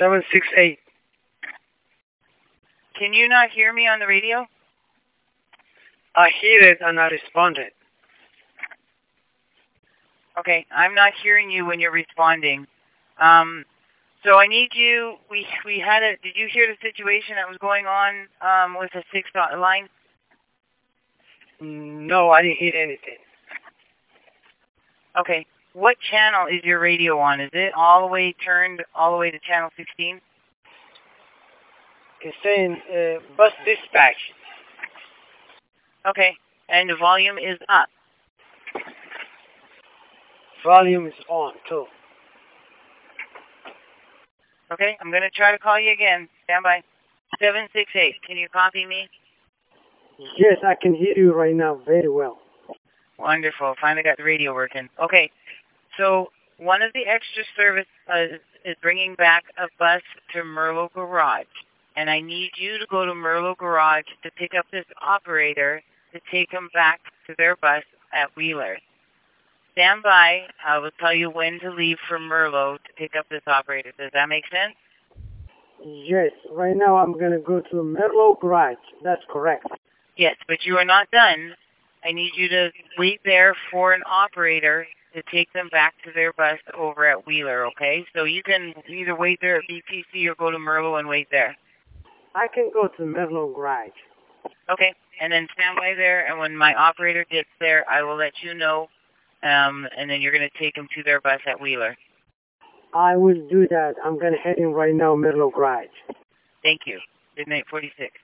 768. Can you not hear me on the radio? I hear it and I responded. Okay, I'm not hearing you when you're responding. So I need you. We had a. Did you hear the situation that was going on with the 6 line? No, I didn't hear anything. Okay. What channel is your radio on? Is it all the way turned all the way to channel 16? It's saying bus dispatch. Okay. And the volume is up. Volume is on too. Okay. I'm going to try to call you again. Stand by. 768. Can you copy me? Yes, I can hear you right now very well. Wonderful. Finally got the radio working. Okay. So one of the extra service is bringing back a bus to Merlot Garage. And I need you to go to Merlot Garage to pick up this operator to take them back to their bus at Wheeler. Stand by. I will tell you when to leave from Merlot to pick up this operator. Does that make sense? Yes, right now I'm going to go to Merlot Garage. That's correct. Yes, but you are not done. I need you to wait there for an operator to take them back to their bus over at Wheeler, okay? So you can either wait there at BPC or go to Merlot and wait there. I can go to Merlot Garage. Okay, and then stand by there, and when my operator gets there, I will let you know, and then you're going to take them to their bus at Wheeler. I will do that. I'm going to head in right now, Merlot Garage. Thank you. Midnight 46.